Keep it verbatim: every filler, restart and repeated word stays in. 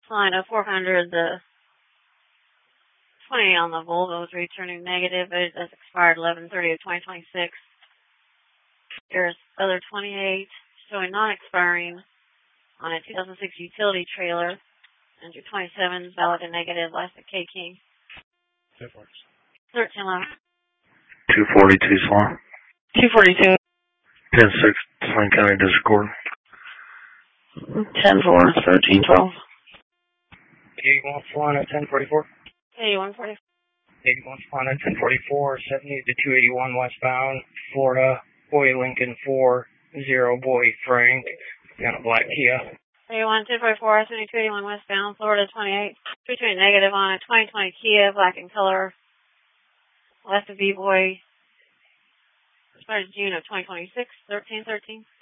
Flying a four hundred, the twenty on the Volvo is returning negative. It has expired eleven thirty of twenty twenty-six. There's other twenty-eight showing non-expiring on a two thousand six utility trailer. And your twenty-seven valid and negative, last at K King. thirteen eleven. two forty-two Swan. two forty-two. ten six, Swain County District Court. ten four, thirteen twelve. eighty-one Swan at ten forty-four. eighty-one forty-four. eighty-one Swan at ten forty-four, seventy to two eighty-one westbound, Florida, Boy Lincoln four zero, Boy Frank, got a black Kia. eighty-one ten forty-four, seventy-two eighty-one westbound, Florida twenty-eight. Returning negative on a twenty twenty Kia, black in color, west of B-Boy. Expired June of twenty twenty-six, thirteen thirteen.